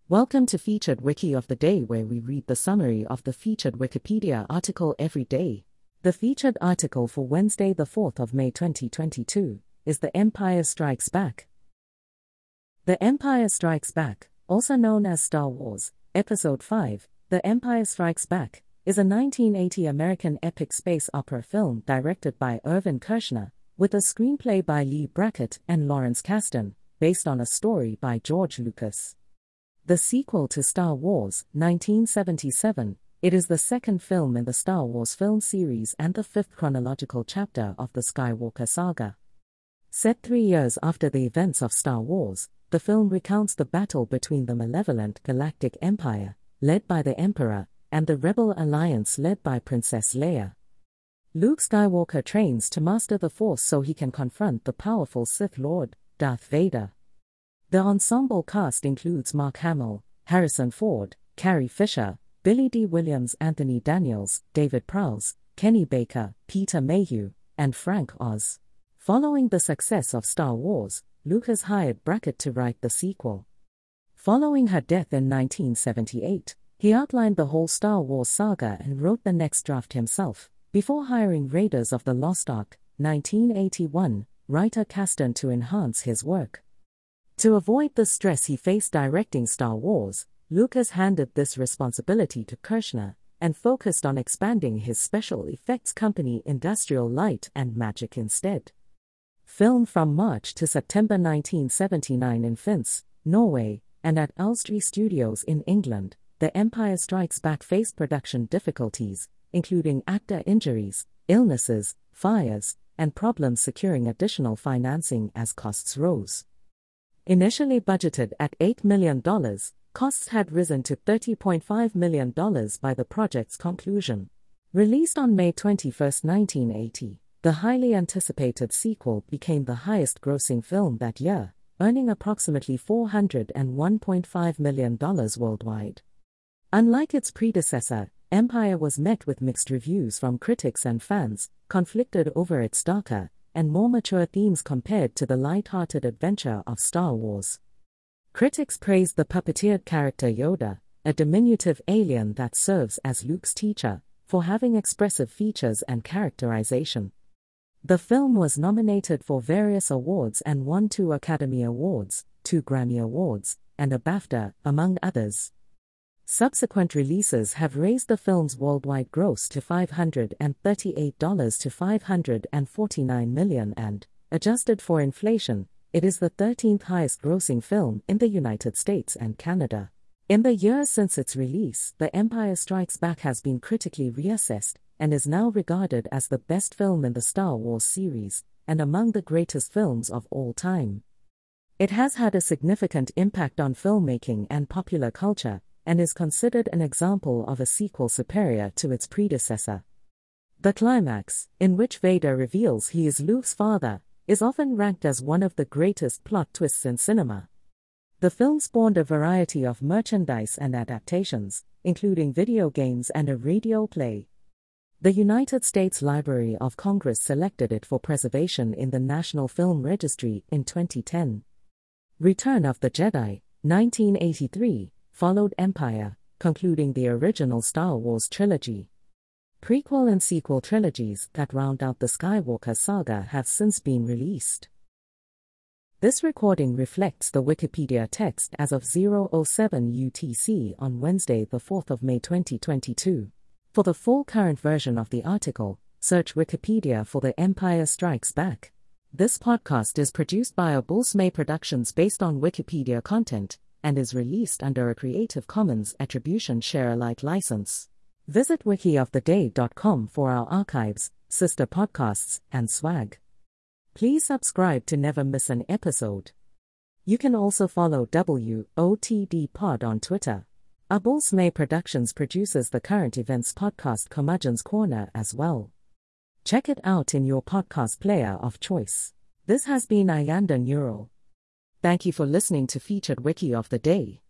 Welcome to Featured Wiki of the Day, where we read the summary of the featured Wikipedia article every day. The featured article for Wednesday, the 4th of May 2022, is The Empire Strikes Back. The Empire Strikes Back, also known as Star Wars, Episode 5, The Empire Strikes Back, is a 1980 American epic space opera film directed by Irvin Kershner, with a screenplay by Leigh Brackett and Lawrence Kasdan, based on a story by George Lucas. The sequel to Star Wars, 1977, it is the second film in the Star Wars film series and the fifth chronological chapter of the Skywalker saga. Set 3 years after the events of Star Wars, the film recounts the battle between the malevolent Galactic Empire, led by the Emperor, and the Rebel Alliance led by Princess Leia. Luke Skywalker trains to master the Force so he can confront the powerful Sith Lord, Darth Vader. The ensemble cast includes Mark Hamill, Harrison Ford, Carrie Fisher, Billy Dee Williams, Anthony Daniels, David Prowse, Kenny Baker, Peter Mayhew, and Frank Oz. Following the success of Star Wars, Lucas hired Brackett to write the sequel. Following her death in 1978, he outlined the whole Star Wars saga and wrote the next draft himself, before hiring Raiders of the Lost Ark, 1981, writer Kasdan to enhance his work. To avoid the stress he faced directing Star Wars, Lucas handed this responsibility to Kershner and focused on expanding his special effects company Industrial Light and Magic instead. Filmed from March to September 1979 in Finse, Norway, and at Elstree Studios in England, The Empire Strikes Back faced production difficulties, including actor injuries, illnesses, fires, and problems securing additional financing as costs rose. Initially budgeted at $8 million, costs had risen to $30.5 million by the project's conclusion. Released on May 21, 1980, the highly anticipated sequel became the highest-grossing film that year, earning approximately $401.5 million worldwide. Unlike its predecessor, Empire was met with mixed reviews from critics and fans, conflicted over its darker and more mature themes compared to the light-hearted adventure of Star Wars. Critics praised the puppeteered character Yoda, a diminutive alien that serves as Luke's teacher, for having expressive features and characterization. The film was nominated for various awards and won 2 Academy Awards, 2 Grammy Awards, and a BAFTA, among others. Subsequent releases have raised the film's worldwide gross to $538 to $549 million and, adjusted for inflation, it is the 13th highest-grossing film in the United States and Canada. In the years since its release, The Empire Strikes Back has been critically reassessed and is now regarded as the best film in the Star Wars series and among the greatest films of all time. It has had a significant impact on filmmaking and popular culture, and is considered an example of a sequel superior to its predecessor. The climax, in which Vader reveals he is Luke's father, is often ranked as one of the greatest plot twists in cinema. The film spawned a variety of merchandise and adaptations, including video games and a radio play. The United States Library of Congress selected it for preservation in the National Film Registry in 2010. Return of the Jedi, 1983, followed Empire, concluding the original Star Wars trilogy. Prequel and sequel trilogies that round out the Skywalker saga have since been released. This recording reflects the Wikipedia text as of 07 UTC on Wednesday, the 4th of May 2022. For the full current version of the article, search Wikipedia for The Empire Strikes Back. This podcast is produced by Abul's May Productions based on Wikipedia content, and is released under a Creative Commons Attribution Share-alike license. Visit wikioftheday.com for our archives, sister podcasts, and swag. Please subscribe to never miss an episode. You can also follow WOTD Pod on Twitter. Abul's May Productions produces the current events podcast Curmudgeon's Corner as well. Check it out in your podcast player of choice. This has been Ayanda Neural. Thank you for listening to Featured Wiki of the Day.